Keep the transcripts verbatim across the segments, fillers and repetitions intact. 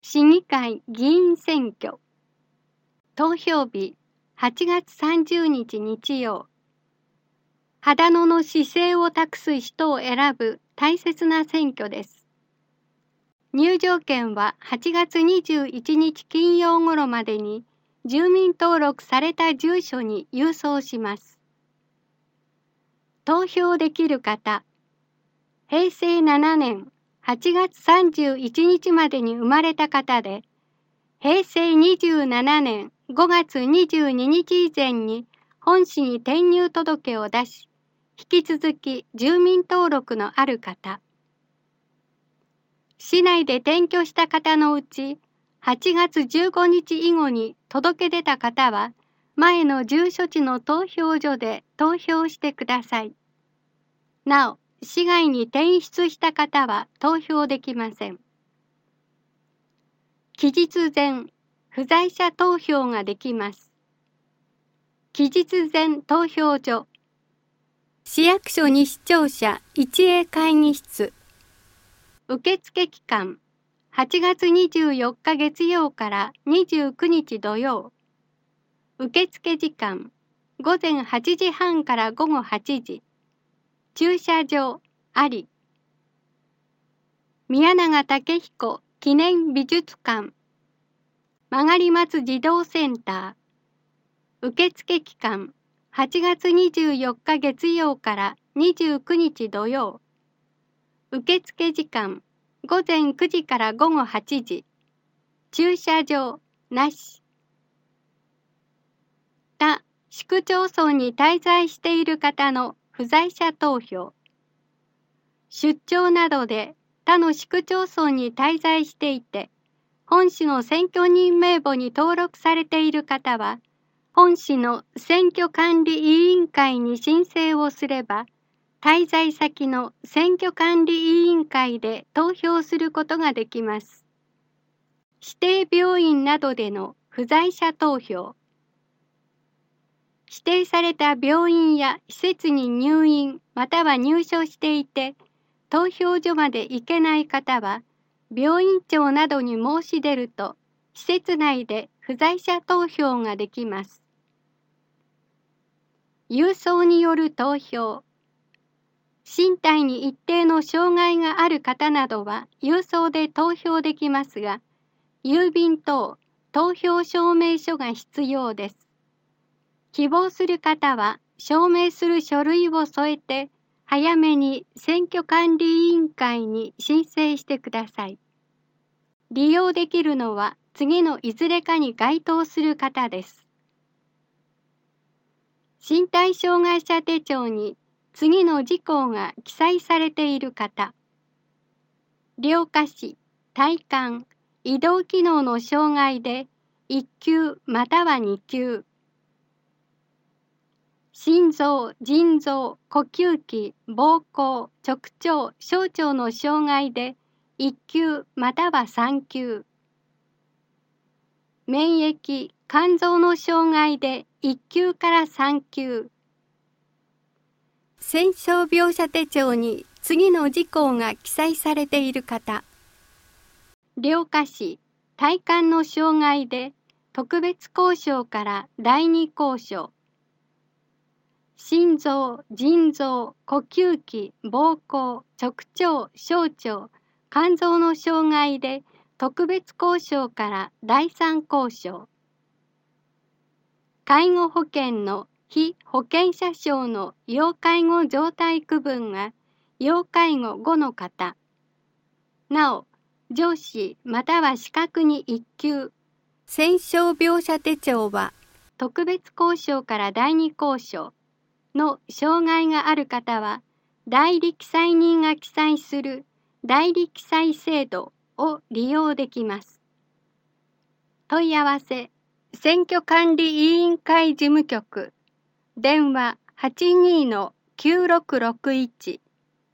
市議会議員選挙投票日はちがつさんじゅうにち日曜。秦野の市政を託す人を選ぶ大切な選挙です。入場券ははちがつにじゅういちにち金曜頃までに住民登録された住所に郵送します。投票できる方、へいせいななねんはちがつさんじゅういちにちまでに生まれた方で、へいせいにじゅうななねんごがつにじゅうににち以前に本市に転入届を出し、引き続き住民登録のある方。市内で転居した方のうち、はちがつじゅうごにち以後に届け出た方は、前の住所地の投票所で投票してください。なお、市外に転出した方は投票できません。期日前、不在者投票ができます。期日前投票所。市役所西庁舎一営会議室。受付期間、はちがつにじゅうよっか月曜からにじゅうくにち土曜。受付時間、ごぜんはちじはんからごごはちじ。駐車場あり。宮永武彦記念美術館。曲松児童センター。受付期間、はちがつにじゅうよっか月曜からにじゅうくにち土曜。受付時間、ごぜんくじからごごはちじ。駐車場なし。他市区町村に滞在している方の不在者投票。出張などで他の市区町村に滞在していて、本市の選挙人名簿に登録されている方は、本市の選挙管理委員会に申請をすれば、滞在先の選挙管理委員会で投票することができます。指定病院などでの不在者投票。指定された病院や施設に入院または入所していて、投票所まで行けない方は、病院長などに申し出ると、施設内で不在者投票ができます。郵送による投票。身体に一定の障害がある方などは郵送で投票できますが、郵便等投票証明書が必要です。希望する方は証明する書類を添えて、早めに選挙管理委員会に申請してください。利用できるのは次のいずれかに該当する方です。身体障害者手帳に次の事項が記載されている方。両下肢、体幹、移動機能の障害でいっきゅうまたはにきゅう。心臓、腎臓、呼吸器、膀胱、直腸、小腸の障害でいっきゅうまたはさんきゅう。免疫、肝臓の障害でいっきゅうからさんきゅう。戦傷病者手帳に次の事項が記載されている方。両下肢、体幹の障害で特別交渉からだいに交渉。心臓、腎臓、呼吸器、膀胱、直腸、小腸、肝臓の障害で特別交渉からだいさん交渉。介護保険の被保険者証の要介護状態区分が要介護ごの方。なお、上司または資格にいっきゅう。戦傷病者手帳は特別交渉からだいに交渉の障害がある方は、代理記載人が記載する代理記載制度を利用できます。問い合わせ、選挙管理委員会事務局、電話 はちにーのきゅうろくろくいち。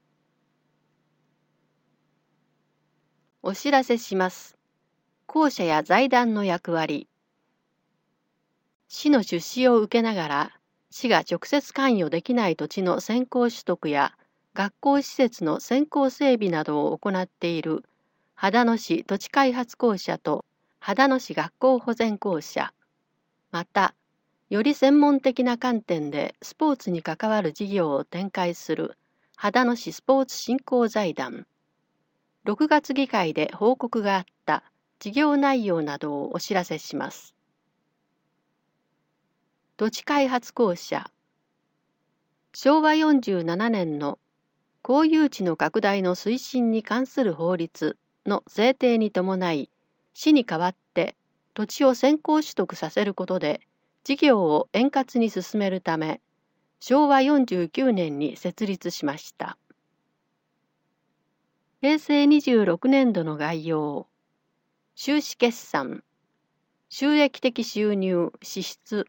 お知らせします。公社や財団の役割。市の出資を受けながら、市が直接関与できない土地の先行取得や学校施設の先行整備などを行っている秦野市土地開発公社と秦野市学校保全公社、また、より専門的な観点でスポーツに関わる事業を展開する秦野市スポーツ振興財団、ろくがつ議会で報告があった事業内容などをお知らせします。土地開発公社、しょうわよんじゅうななねんの公有地の拡大の推進に関する法律の制定に伴い、市に代わって土地を先行取得させることで事業を円滑に進めるため、しょうわよんじゅうきゅうねんに設立しました。へいせいにじゅうろくねんどの概要、収支決算、収益的収入支出、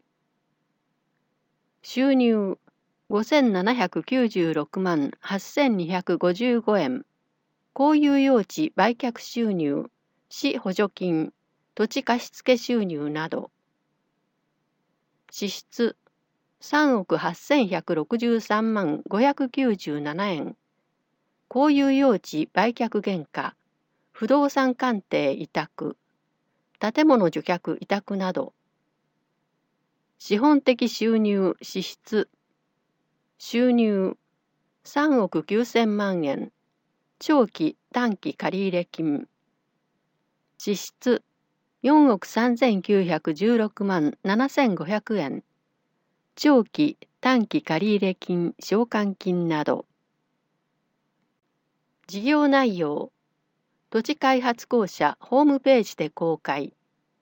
収入ごせんななひゃくきゅうじゅうろくまんはっせんにひゃくごじゅうごえん、公有用地売却収入、市補助金、土地貸付収入など、支出さんおくはっせんひゃくろくじゅうさんまんごひゃくきゅうじゅうななえん、公有用地売却原価、不動産鑑定委託、建物除却委託など、資本的収入支出、収入さんおくきゅうせんまんえん、長期短期借入金、支出よんおくさんぜんきゅうひゃくじゅうろくまんななせんごひゃくえん、長期短期借入金償還金など、事業内容、土地開発公社ホームページで公開。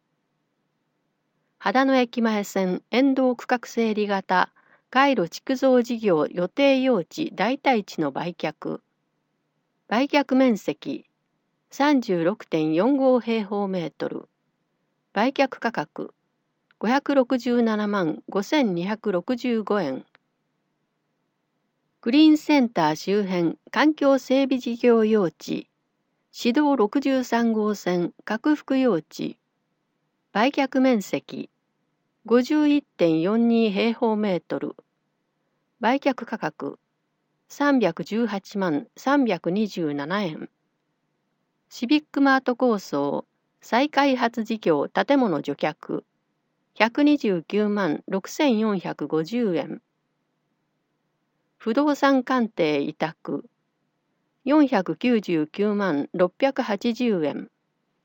秦野駅前線沿道区画整理型回路築造事業予定用地代替地の売却。売却面積 さんじゅうろくてんよんご 平方メートル。売却価格ごひゃくろくじゅうななまんごせんにひゃくろくじゅうごえん。グリーンセンター周辺環境整備事業用地。市道ろくじゅうさんごうせん拡幅用地。売却面積 ごじゅういってんよんに 平方メートル。売却価格さんびゃくじゅうはちまんさんびゃくにじゅうななえん。シビックマート構想再開発事業建物除却ひゃくにじゅうきゅうまんろくせんよんひゃくごじゅうえん。不動産鑑定委託よんひゃくきゅうじゅうきゅうまんろっぴゃくはちじゅうえん。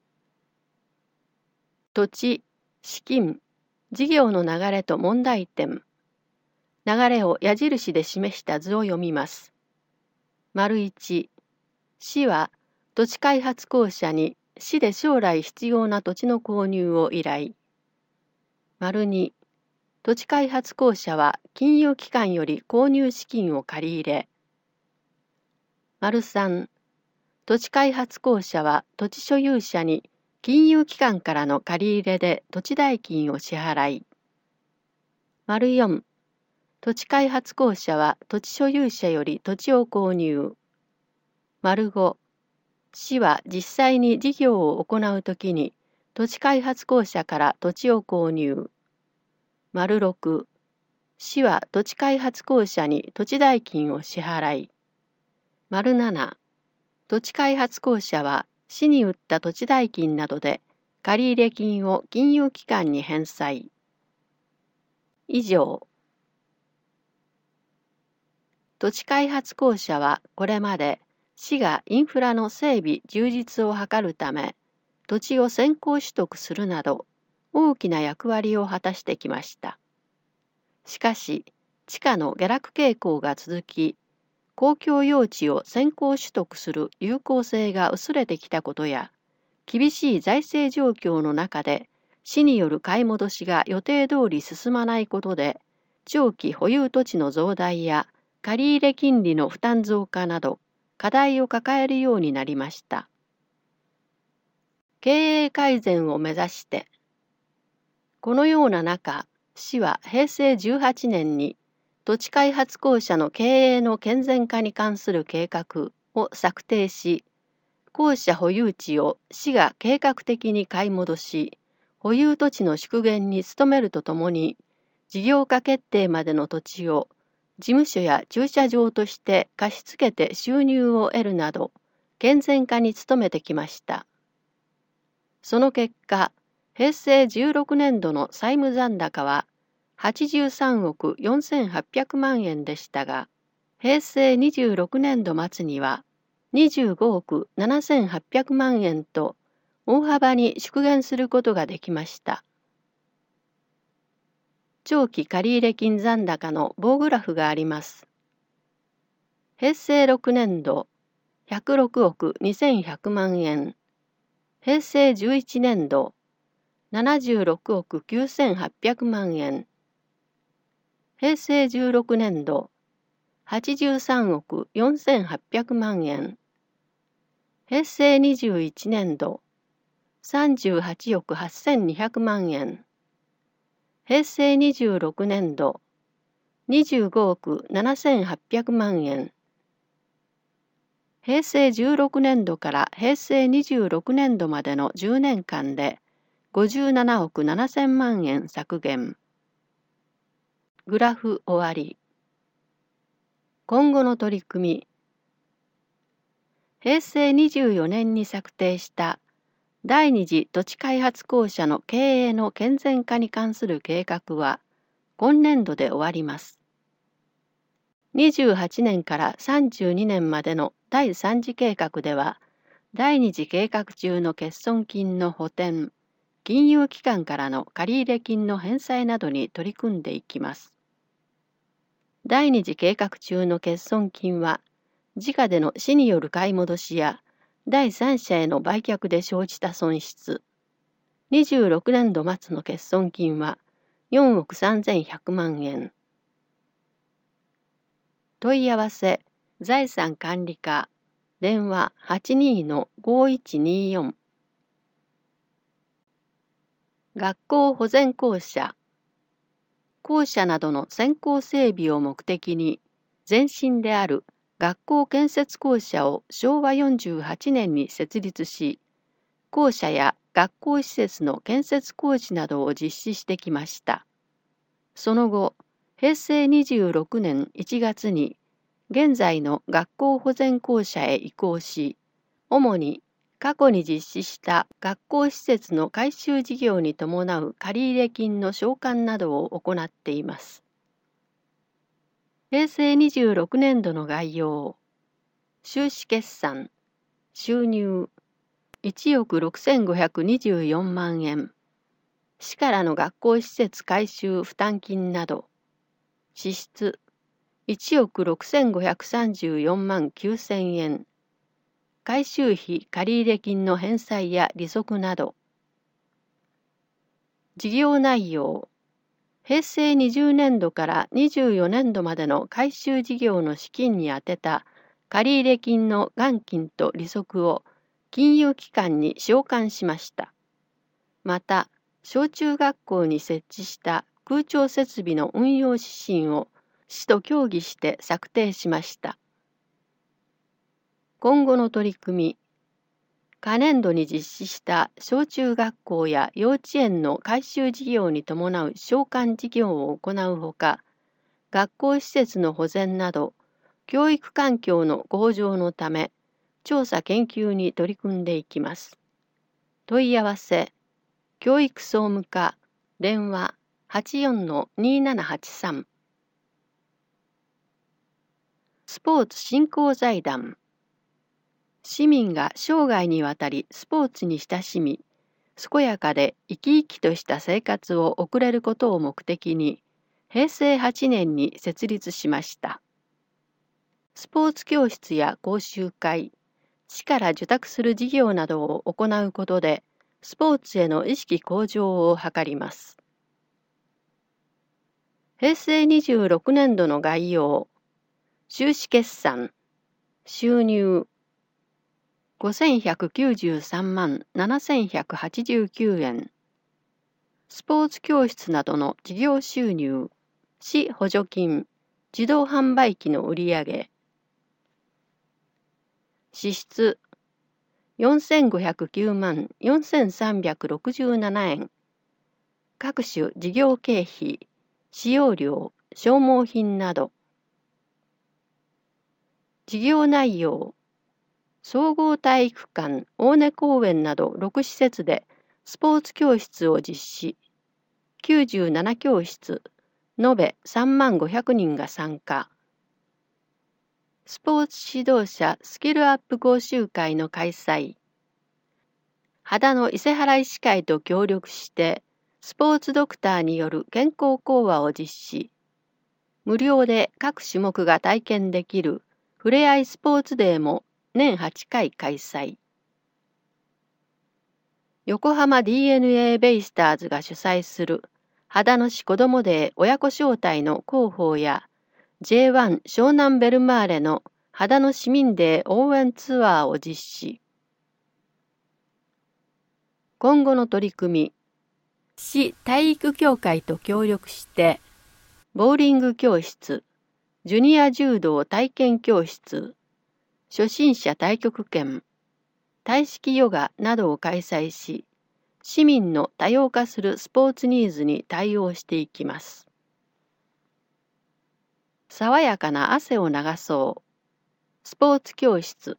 土地、資金、事業の流れと問題点。流れを矢印で示した図を読みます。丸いち、市は土地開発公社に市で将来必要な土地の購入を依頼。丸に、土地開発公社は金融機関より購入資金を借り入れ。丸さん、土地開発公社は土地所有者に金融機関からの借り入れで土地代金を支払い。丸よん、土地開発公社は土地所有者より土地を購入。丸ご、市は実際に事業を行うときに土地開発公社から土地を購入。丸ろく、市は土地開発公社に土地代金を支払い。丸なな、土地開発公社は市に売った土地代金などで借入金を金融機関に返済。以上。土地開発公社はこれまで市がインフラの整備充実を図るため土地を先行取得するなど大きな役割を果たしてきました。しかし地価の下落傾向が続き、公共用地を先行取得する有効性が薄れてきたことや、厳しい財政状況の中で市による買い戻しが予定通り進まないことで、長期保有土地の増大や借入金利の負担増加など課題を抱えるようになりました。経営改善を目指して、このような中、市はへいせいじゅうはちねんに土地開発公社の経営の健全化に関する計画を策定し、公社保有地を市が計画的に買い戻し、保有土地の縮減に努めるとともに、事業化決定までの土地を事務所や駐車場として貸し付けて収入を得るなど、 健全化に努めてきました。その結果、へいせいじゅうろくねんどの債務残高ははちじゅうさんおくよんせんはっぴゃくまんえんでしたが、へいせいにじゅうろくねんど末にはにじゅうごおくななせんはっぴゃくまんえんと大幅に縮減することができました。長期借入金残高の棒グラフがあります。へいせいろくねんどひゃくろくおくにせんひゃくまんえん、へいせいじゅういちねんどななじゅうろくおくきゅうせんはっぴゃくまんえん、へいせいじゅうろくねんどはちじゅうさんおくよんせんはっぴゃくまんえん、へいせいにじゅういちねんどさんじゅうはちおくはっせんにひゃくまんえん、へいせいにじゅうろくねんどにじゅうごおくななせんはっぴゃくまんえん、へいせいじゅうろくねんどからへいせいにじゅうろくねんどまでのじゅうねんかんでごじゅうななおくななせんまんえん削減。グラフ終わり。今後の取り組み。へいせいにじゅうよねんに策定した第二次土地開発公社の経営の健全化に関する計画は今年度で終わります。にじゅうはちねんからさんじゅうにねんまでのだいさん次計画では、第二次計画中の欠損金の補填、金融機関からの借入金の返済などに取り組んでいきます。第二次計画中の欠損金は、自家での市による買い戻しや第三者への売却で生じた損失、にじゅうろくねんど末の欠損金はよんおくさんぜんひゃくまんえん。問い合わせ、財産管理課、電話 はちにー ごいちにーよん。学校保全公社。校舎などの先行整備を目的に、前身である学校建設公社をしょうわよんじゅうはちねんに設立し、校舎や学校施設の建設工事などを実施してきました。その後、へいせいにじゅうろくねんいちがつに現在の学校保全公社へ移行し、主に過去に実施した学校施設の改修事業に伴う借入金の償還などを行っています。へいせいにじゅうろくねんどの概要。収支決算。収入いちおくろくせんごひゃくにじゅうよんまんえん。市からの学校施設改修負担金など。支出いちおくろくせんごひゃくさんじゅうよんまんきゅうせんえん。改修費借入金の返済や利息など。事業内容。へいせいにじゅうねんどからにじゅうよねんどまでの改修事業の資金に充てた借入金の元金と利息を金融機関に償還しました。また、小中学校に設置した空調設備の運用指針を市と協議して策定しました。今後の取り組み。可年度に実施した小中学校や幼稚園の改修事業に伴う償還事業を行うほか、学校施設の保全など、教育環境の向上のため、調査研究に取り組んでいきます。問い合わせ、教育総務課、電話 はちよん にーななはちさん。スポーツ振興財団。市民が生涯にわたりスポーツに親しみ、健やかで生き生きとした生活を送れることを目的に、へいせいはちねんに設立しました。スポーツ教室や講習会、市から受託する事業などを行うことで、スポーツへの意識向上を図ります。へいせいにじゅうろくねんどの概要。収支決算。収入ごせんひゃくきゅうじゅうさんまんななせんひゃくはちじゅうきゅうえん。スポーツ教室などの事業収入、市補助金、自動販売機の売上。支出よんせんごひゃくきゅうまんよんせんさんびゃくろくじゅうななえん。各種事業経費、使用料、消耗品など。事業内容総合体育館、大根公園などろく施設でスポーツ教室を実施。きゅうじゅうなな教室、延べさんまんごひゃくにんが参加。スポーツ指導者スキルアップ講習会の開催。秦野伊勢原医師会と協力して、スポーツドクターによる健康講話を実施。無料で各種目が体験できるふれあいスポーツデーも年はちかい開催。横浜 ディーエヌエー ベイスターズが主催する秦野市子どもデー親子招待の広報や ジェイワン 湘南ベルマーレの秦野市民デー応援ツアーを実施。今後の取り組み、市体育協会と協力して、ボーリング教室、ジュニア柔道体験教室、初心者太極拳、体式ヨガなどを開催し、市民の多様化するスポーツニーズに対応していきます。爽やかな汗を流そう。スポーツ教室、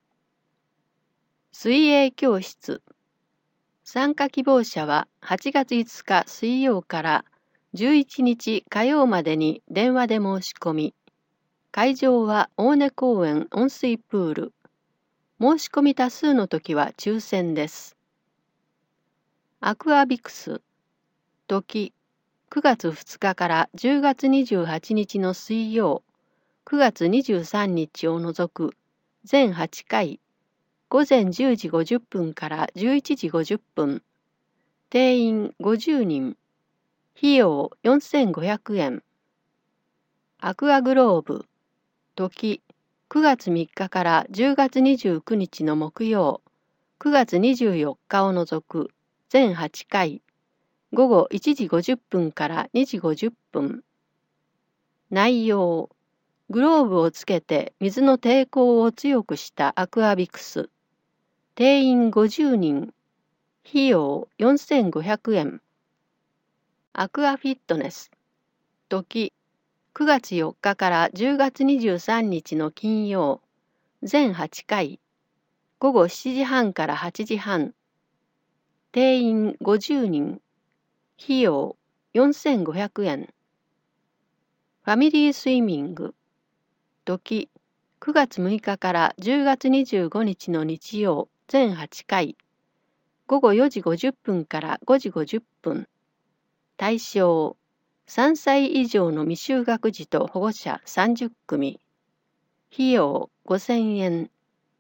水泳教室。参加希望者ははちがついつか水曜からじゅういちにち火曜までに電話で申し込み、会場は大根公園温水プール。申し込み多数の時は抽選です。アクアビクス、時、くがつふつかからじゅうがつにじゅうはちにちの水曜、くがつにじゅうさんにちを除く全はちかい、ごぜんじゅうじごじゅっぷんからじゅういちじごじゅっぷん、定員ごじゅうにん、費用よんせんごひゃくえん。アクアグローブ、時、くがつみっかからじゅうがつにじゅうくにちの木曜、くがつにじゅうよっかを除く全はちかい、ごごいちじごじゅっぷんからにじごじゅっぷん。内容、グローブをつけて水の抵抗を強くしたアクアビクス。定員ごじゅうにん。費用よんせんごひゃくえん。アクアフィットネス。時、くがつよっかからじゅうがつにじゅうさんにちの金曜。全はちかい。ごごしちじはんからはちじはん。定員ごじゅうにん。費用よんせんごひゃくえん。ファミリースイミング。時、くがつむいかからじゅうがつにじゅうごにちの日曜、全はちかい。ごごよじごじゅっぷんからごじごじゅっぷん。対象、さんさい以上の未就学児と保護者さんじゅっくみ。費用ごせんえん。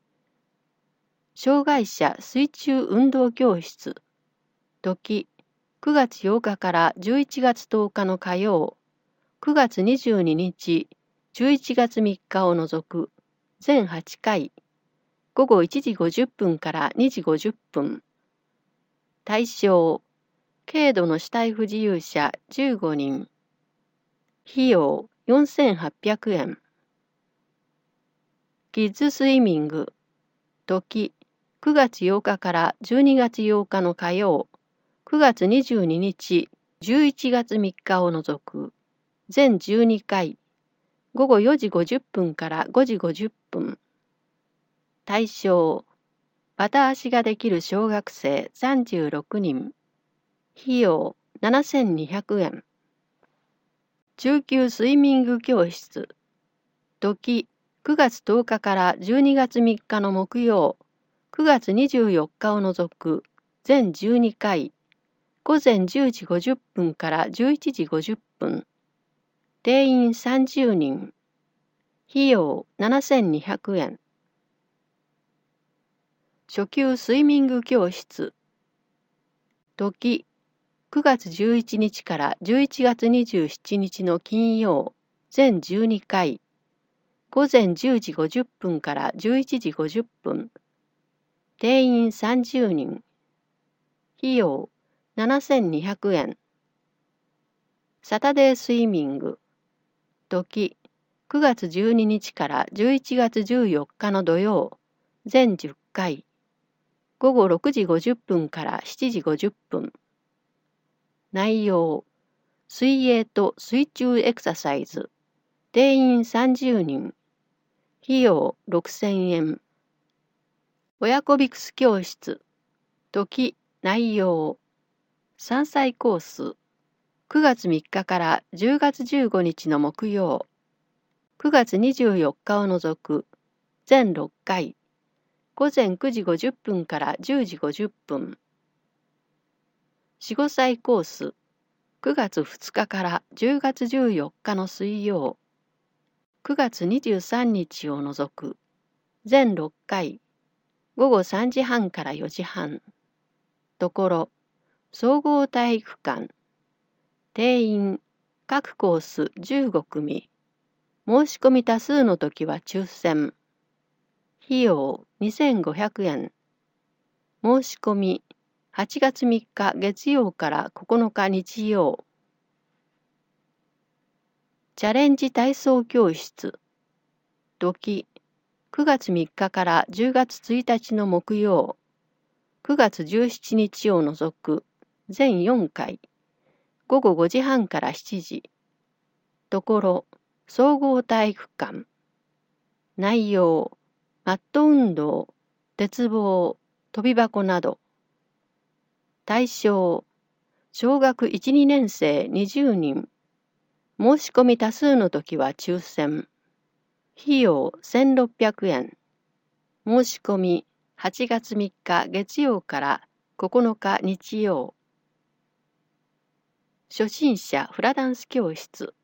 障害者水中運動教室。時、くがつようかからじゅういちがつとおかの火曜、くがつにじゅうににち、じゅういちがつみっかを除く全はちかい、ごごいちじごじゅっぷんからにじごじゅっぷん。対象、軽度の肢体不自由者じゅうごにん。費用よんせんはっぴゃくえん。キッズスイミング。時、くがつようかからじゅうにがつようかの火曜、くがつにじゅうににち、じゅういちがつみっかを除く全じゅうにかい、ごごよじごじゅっぷんからごじごじゅっぷん。対象、バタ足ができる小学生さんじゅうろくにん。費用ななせんにひゃくえん。中級スイミング教室。時、くがつとおかからじゅうにがつみっかの木曜、くがつにじゅうよっかを除く全じゅうにかい、ごぜんじゅうじごじゅっぷんからじゅういちじごじゅっぷん。定員さんじゅうにん。費用ななせんにひゃくえん。初級スイミング教室。時、くがつじゅういちにちからじゅういちがつにじゅうしちにちの金曜、全じゅうにかい、ごぜんじゅうじごじゅっぷんからじゅういちじごじゅっぷん。定員さんじゅうにん。費用ななせんにひゃくえん。サタデースイミング。時、くがつじゅうににちからじゅういちがつじゅうよっかの土曜、全じゅっかい、ごごろくじごじゅっぷんからしちじごじゅっぷん。内容、水泳と水中エクササイズ。定員さんじゅうにん。費用ろくせんえん。 親子ビクス教室、時、内容、さんさいコース、くがつみっかからじゅうがつじゅうごにちの木曜、くがつにじゅうよっかを除く、全ろっかい、ごぜんくじごじゅっぷんからじゅうじごじゅっぷん。よん、ごさいコース、くがつふつかからじゅうがつじゅうよっかの水曜、くがつにじゅうさんにちを除く、全ろっかい、ごごさんじはんからよじはん。ところ、総合体育館、定員、各コースじゅうごくみ。申し込み多数の時は抽選。費用にせんごひゃくえん。申し込みはちがつみっか月曜からここのか日曜。チャレンジ体操教室。時、くがつみっかからじゅうがつついたちの木曜、くがつじゅうしちにちを除く全よんかい、ごごごじはんからしちじ。ところ、総合体育館。内容、マット運動、鉄棒、跳び箱など。対象、小学いち、にねんせいにじゅうにん。申し込み多数の時は抽選。費用せんろっぴゃくえん。申し込みはちがつみっか月曜からここのか日曜。初心者フラダンス教室。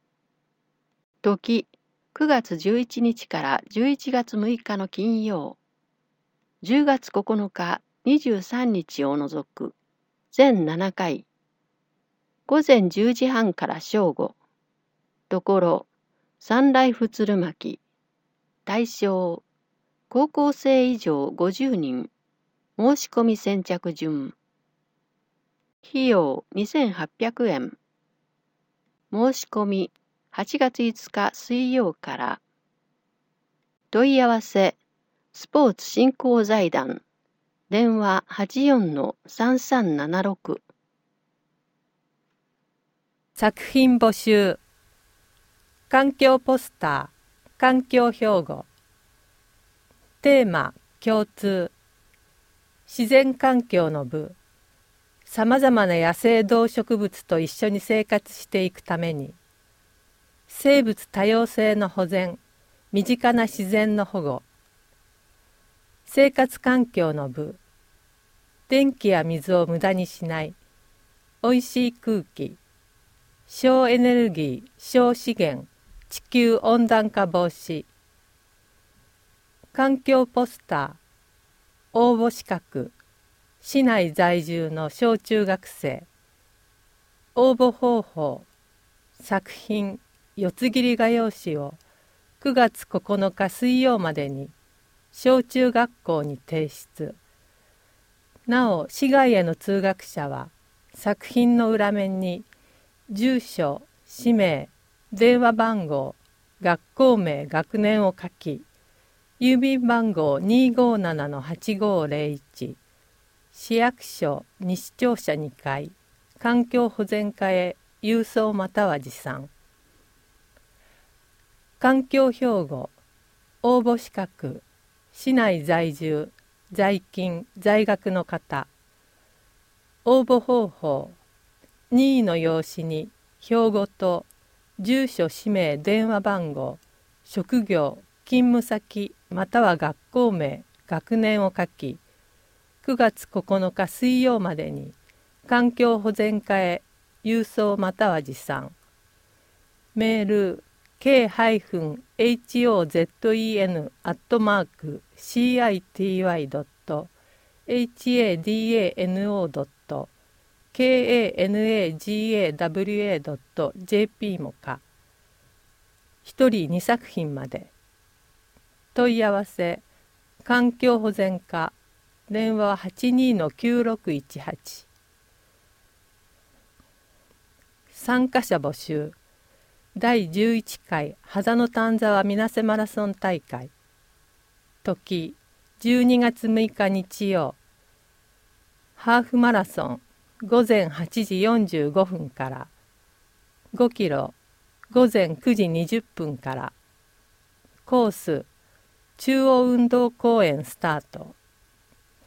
時、くがつじゅういちにちからじゅういちがつむいかの金曜。じゅうがつここのか、にじゅうさんにちを除く全ななかい。ごぜんじゅうじはんから正午。ところ、サンライフ鶴巻。対象、高校生以上ごじゅうにん。申し込み先着順。費用にせんはっぴゃくえん。申し込みはちがついつか水曜から。問い合わせ、スポーツ振興財団。電話 はちよんのさんさんななろく。 作品募集。環境ポスター、環境標語。テーマ、共通。自然環境の部。さまざまな野生動植物と一緒に生活していくために。生物多様性の保全、身近な自然の保護。生活環境の部。電気や水を無駄にしない。おいしい空気。省エネルギー、省資源、地球温暖化防止。環境ポスター。応募資格。市内在住の小中学生。応募方法。作品、四つ切り画用紙をくがつここのか水曜までに小中学校に提出。なお、市外への通学者は作品の裏面に住所、氏名、電話番号、学校名、学年を書き、郵便番号 にーごーななのはちごーぜろいち、市役所西庁舎にかい、環境保全課へ郵送または持参。環境標語、応募資格、市内在住、在勤、在学の方。応募方法、任意の用紙に標語と住所、氏名、電話番号、職業、勤務先または学校名、学年を書き、くがつここのか水曜までに環境保全課へ郵送または持参。メール ケーエイチオーゼットイーエヌ アットマーク シーアイティーワイ ドット エイチエーディーエーエヌオー ドット ケーエーエヌエージーエーダブリューエー ドット ジェーピー もか。ひとりにさくひんまで。問い合わせ、環境保全課、電話 はちにーのきゅうろくいちはち。参加者募集。だいじゅういっかい秦野丹沢水瀬マラソン大会。時、じゅうにがつむいか日曜。ハーフマラソン、ごぜんはちじよんじゅうごふんから。ごキロ、ごぜんくじにじゅっぷんから。コース、中央運動公園スタート。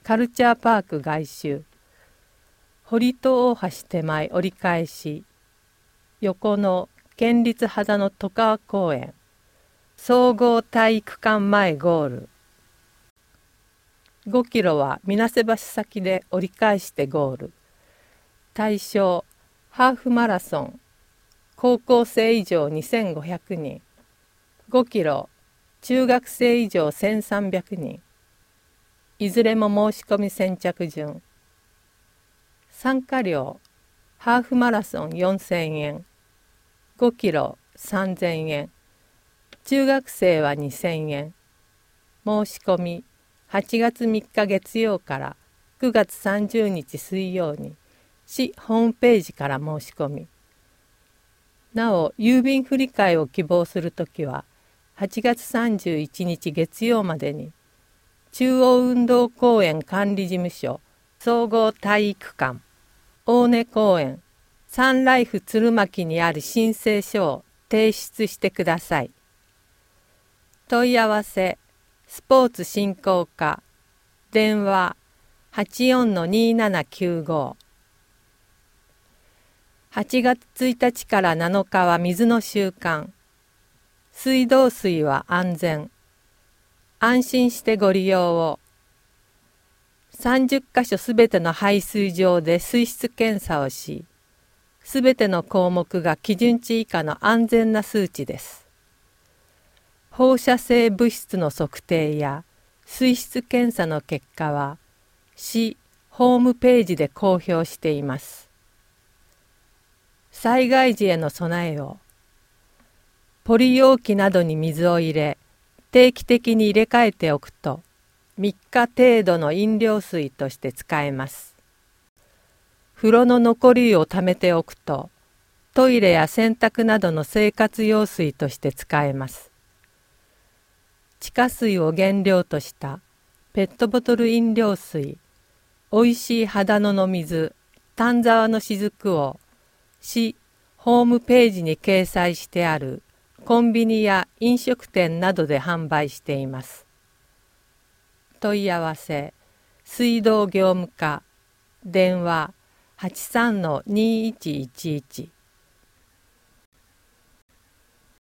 カルチャーパーク外周、堀戸大橋手前折り返し、横の県立秦野戸川公園、総合体育館前ゴール。ごキロは水瀬橋先で折り返してゴール。対象、ハーフマラソン、高校生以上にせんごひゃくにん、ごキロ、中学生以上せんさんびゃくにん、いずれも申し込み先着順。参加料、ハーフマラソンよんせんえん、ごキロさんぜんえん、中学生はにせんえん。申し込みはちがつみっか月曜からくがつさんじゅうにち水曜に市ホームページから申し込み。なお、郵便振替を希望するときははちがつさんじゅういちにち月曜までに中央運動公園管理事務所総合体育館大根公園サンライフ鶴巻にある申請書を提出してください。問い合わせスポーツ振興課電話 はちよんのにーななきゅうご。はちがつついたちからなのかは水の週間。水道水は安全。安心してご利用を。さんじゅっかしょすべての配水場で水質検査をし、すべての項目が基準値以下の安全な数値です。放射性物質の測定や水質検査の結果は市ホームページで公表しています。災害時への備えを。ポリ容器などに水を入れ、定期的に入れ替えておくとみっか程度の飲料水として使えます。風呂の残り湯をためておくとトイレや洗濯などの生活用水として使えます。地下水を原料としたペットボトル飲料水、おいしい秦野の水、丹沢の雫を市ホームページに掲載してあるコンビニや飲食店などで販売しています。問い合わせ、水道業務課、電話 はちさんのにいちいちいち。